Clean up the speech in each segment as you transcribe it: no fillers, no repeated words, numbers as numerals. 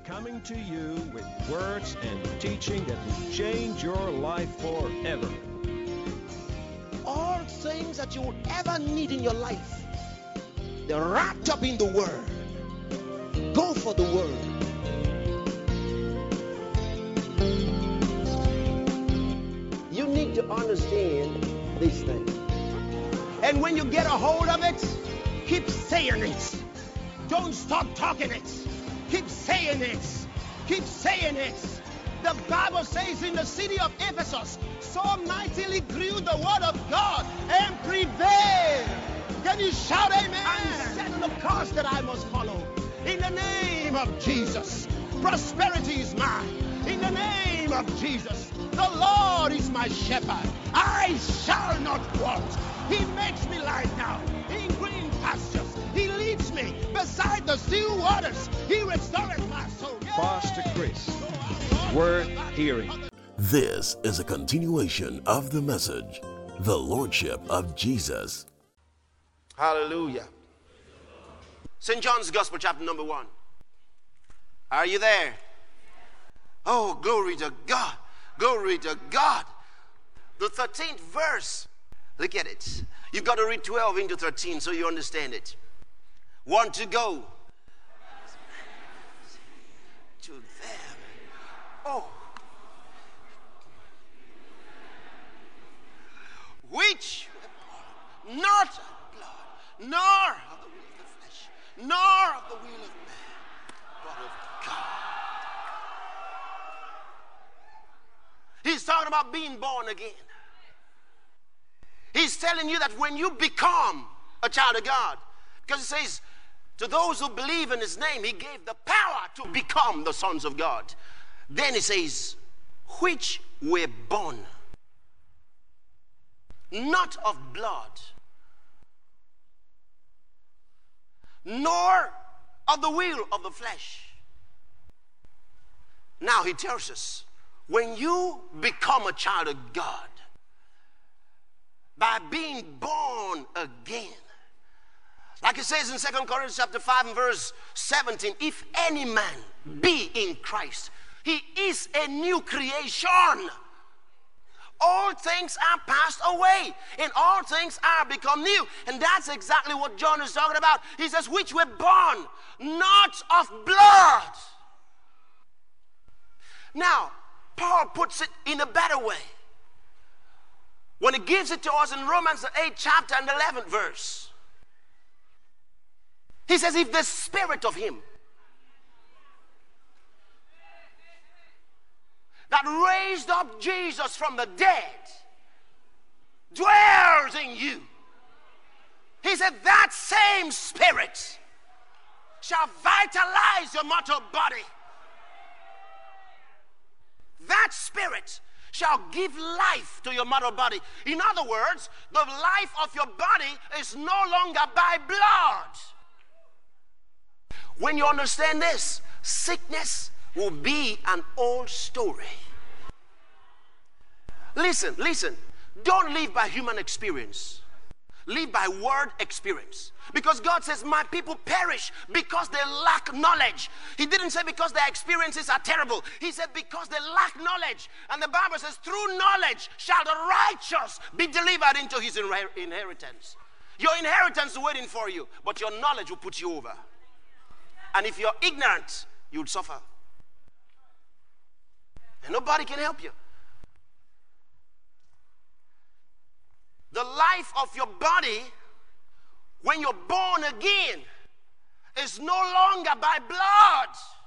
coming to you with words and teaching that will change your life forever. All things that you will ever need in your life, they're wrapped up in the Word. Go for the Word. You need to understand these things. And when you get a hold of it, keep saying it. Don't stop talking it. Keep saying it. Keep saying it. The Bible says in the city of Ephesus, so mightily grew the word of God and prevailed. Can you shout amen? And set the course that I must follow. In the name of Jesus, prosperity is mine. In the name of Jesus, the Lord is my shepherd. I shall not want. He makes me lie down in green pastures. He leads me beside the still waters. He restores my soul. Pastor Chris, worth hearing. This is a continuation of the message, the Lordship of Jesus. Hallelujah. St. John's Gospel, chapter number 1. Are you there? Oh, glory to God. Glory to God. The 13th verse. Look at it. You've got to read 12 into 13 so you understand it. Want to go to them. Oh. Which not of blood, nor of the will of the flesh, nor of the will of man, but of God. He's talking about being born again. He's telling you that when you become a child of God, because he says, to those who believe in his name, he gave the power to become the sons of God. Then he says, which were born not of blood, nor of the will of the flesh. Now he tells us, when you become a child of God, by being born again, like it says in 2 Corinthians chapter 5 and verse 17, if any man be in Christ, he is a new creation. All things are passed away, and all things are become new. And that's exactly what John is talking about. He says, which were born not of blood. Now, Paul puts it in a better way when he gives it to us in Romans the 8th chapter and 11th verse. He says, if the spirit of him that raised up Jesus from the dead dwells in you, he said, that same spirit shall vitalize your mortal body. That spirit shall give life to your mortal body. In other words, the life of your body is no longer by blood. When you understand this, sickness will be an old story. Listen. Don't live by human experience. Live by word experience. Because God says, my people perish because they lack knowledge. He didn't say because their experiences are terrible. He said because they lack knowledge. And the Bible says, through knowledge shall the righteous be delivered into his inheritance. Your inheritance is waiting for you, but your knowledge will put you over. And if you're ignorant, you'll suffer. And nobody can help you. The life of your body, when you're born again, is no longer by blood.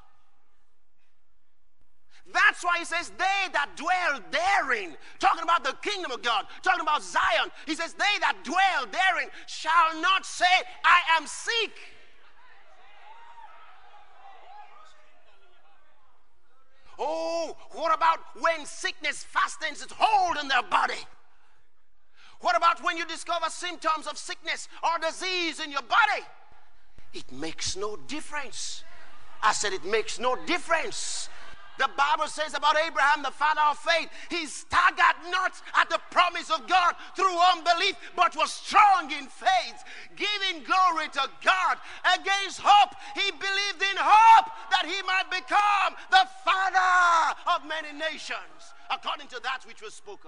That's why he says, they that dwell therein, talking about the kingdom of God, talking about Zion, he says, they that dwell therein shall not say, I am sick. Oh, what about when sickness fastens its hold in their body? What about when you discover symptoms of sickness or disease in your body? It makes no difference. I said it makes no difference. The Bible says about Abraham, the father of faith, he staggered not at the promise of God through unbelief, but was strong in faith, giving glory to God. Against hope, he believed in hope that that he might become the father of many nations, according to that which was spoken.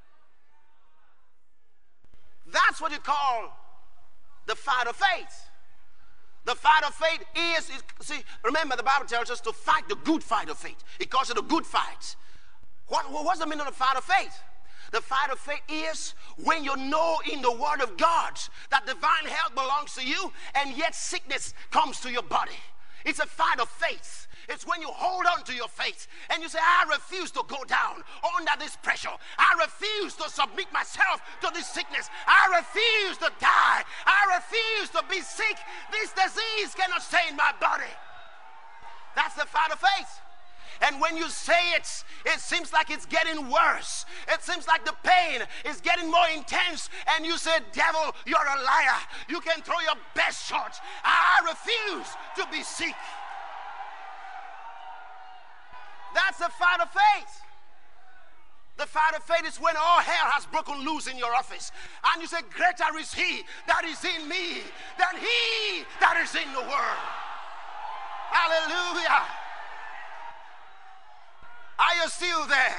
That's what you call the fight of faith. The fight of faith is, see, remember the Bible tells us to fight the good fight of faith. It calls it a good fight. What's the meaning of the fight of faith? The fight of faith is when you know in the Word of God that divine health belongs to you, and yet sickness comes to your body. It's a fight of faith. It's when you hold on to your faith and you say, I refuse to go down under this pressure. I refuse to submit myself to this sickness. I refuse to die. I refuse to be sick. This disease cannot stay in my body. That's the fight of faith. And when you say it, it seems like it's getting worse. It seems like the pain is getting more intense. And you say, devil, you're a liar. You can throw your best shot. I refuse to be sick. That's the fight of faith. The fight of faith is when all hell has broken loose in your office. And you say, greater is he that is in me than he that is in the world. Hallelujah. Are you still there?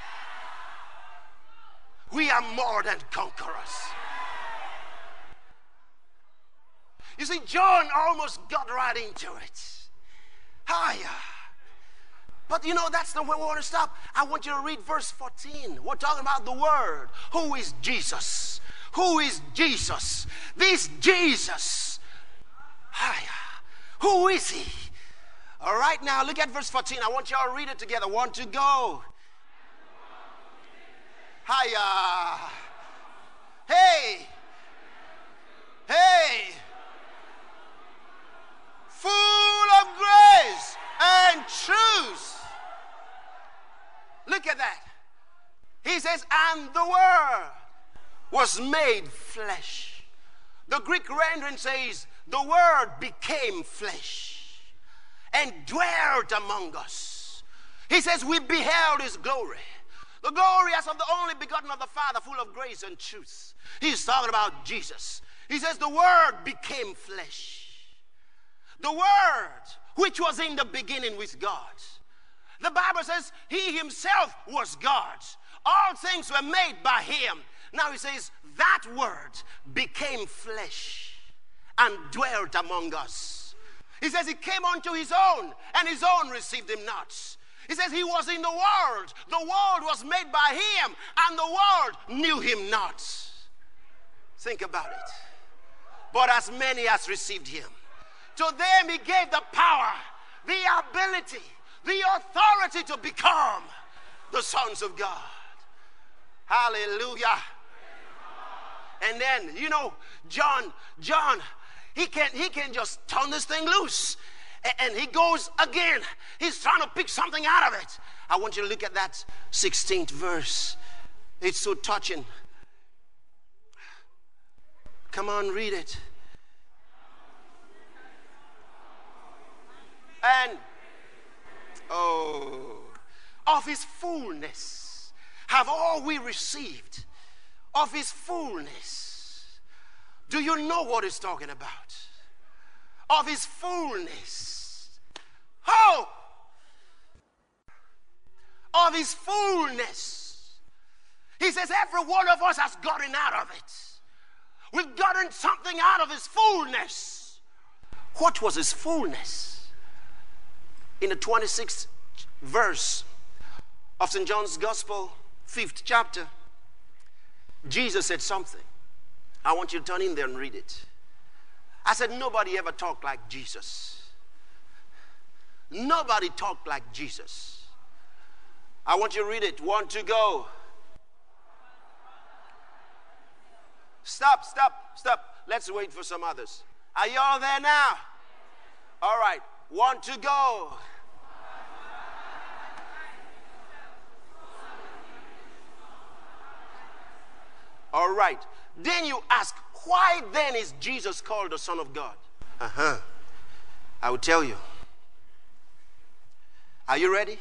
We are more than conquerors. You see, John almost got right into it. Higher. But you know, that's the way we want to stop. I want you to read verse 14. We're talking about the Word. Who is Jesus? Who is Jesus? This Jesus. Higher. Who is he? All right, now look at verse 14. I want y'all to read it together. 1, 2, go. Hiya. Hey. Hey. Full of grace and truth. Look at that. He says, and the Word was made flesh. The Greek rendering says, the Word became flesh and dwelt among us. He says, we beheld his glory. The glory as of the only begotten of the Father, full of grace and truth. He's talking about Jesus. He says, the Word became flesh. The Word, which was in the beginning with God. The Bible says, he himself was God. All things were made by him. Now he says, that Word became flesh and dwelt among us. He says he came unto his own, and his own received him not. He says he was in the world. The world was made by him, and the world knew him not. Think about it. But as many as received him, to them he gave the power, the ability, the authority to become the sons of God. Hallelujah. And then, you know, John, he can just turn this thing loose. And he goes again. He's trying to pick something out of it. I want you to look at that 16th verse. It's so touching. Come on, read it. And, of his fullness have all we received. Of his fullness. Do you know what he's talking about? Of his fullness. Oh! Of his fullness. He says every one of us has gotten out of it. We've gotten something out of his fullness. What was his fullness? In the 26th verse of St. John's Gospel, 5th chapter, Jesus said something. I want you to turn in there and read it. I said, nobody ever talked like Jesus. Nobody talked like Jesus. I want you to read it. 1, 2, go. Stop. Let's wait for some others. Are you all there now? All right. 1, 2, go. All right. Then you ask, why then is Jesus called the Son of God? I will tell you. Are you ready?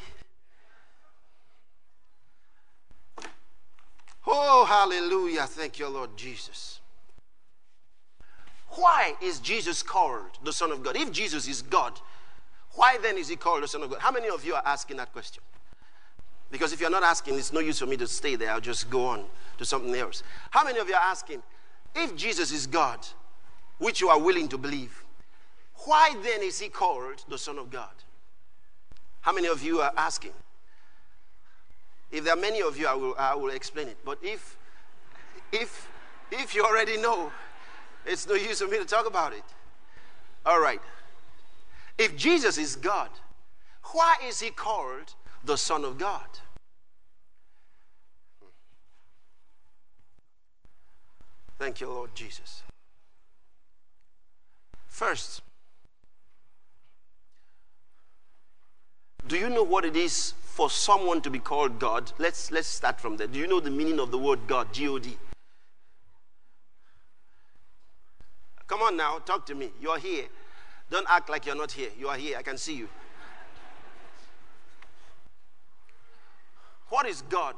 Oh, hallelujah. Thank you, Lord Jesus. Why is Jesus called the Son of God? If Jesus is God, Why then is he called the Son of God? How many of you are asking that question? Because if you're not asking, it's no use for me to stay there. I'll just go on to something else. How many of you are asking, if Jesus is God, which you are willing to believe, why then is he called the Son of God? How many of you are asking? If there are many of you, I will explain it. But if you already know, it's no use for me to talk about it. All right. If Jesus is God, why is he called the Son of God? Thank you, Lord Jesus. First, do you know what it is for someone to be called God? Let's start from there. Do you know the meaning of the word God? G-O-D. Come on now, talk to me. You're here. Don't act like you're not here. You are here. I can see you. What is God?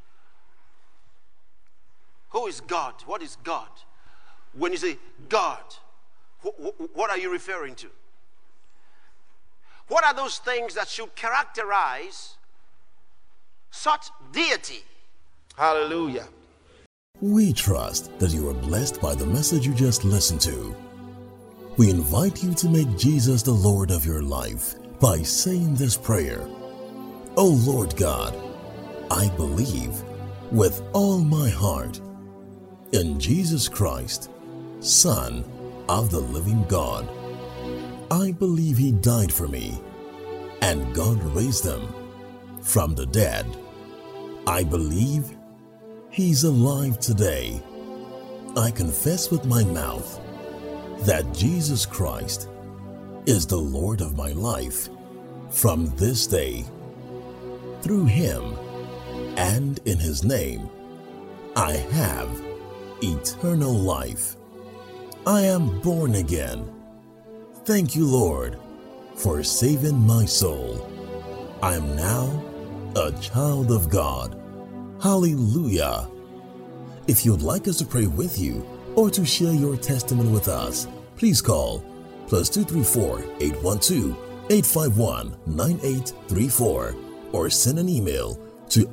Who is God? What is God? When you say God, what are you referring to? What are those things that should characterize such deity? Hallelujah. We trust that you are blessed by the message you just listened to. We invite you to make Jesus the Lord of your life by saying this prayer. O Lord God, I believe with all my heart in Jesus Christ, Son of the living God. I believe he died for me and God raised him from the dead. I believe he's alive today. I confess with my mouth that Jesus Christ is the Lord of my life from this day. Through him and in his name, I have eternal life. I am born again. Thank you, Lord, for saving my soul. I am now a child of God. Hallelujah. If you'd like us to pray with you or to share your testimony with us, please call +234 812 851 9834 or send an email to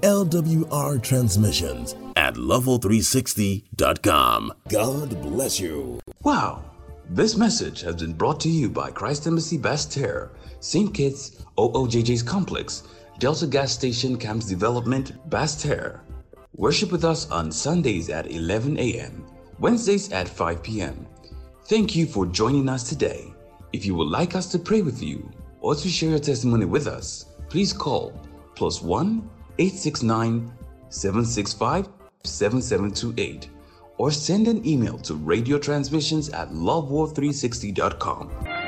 lwrtransmissions@level360.com. God bless you. Wow! This message has been brought to you by Christ Embassy Basse-Terre, St. Kitts, OOJJ's Complex, Delta Gas Station Camps Development, Basse-Terre. Worship with us on Sundays at 11 a.m., Wednesdays at 5 p.m. Thank you for joining us today. If you would like us to pray with you or to share your testimony with us, please call +1 869 765 7728 or send an email to radiotransmissions@loveworld360.com.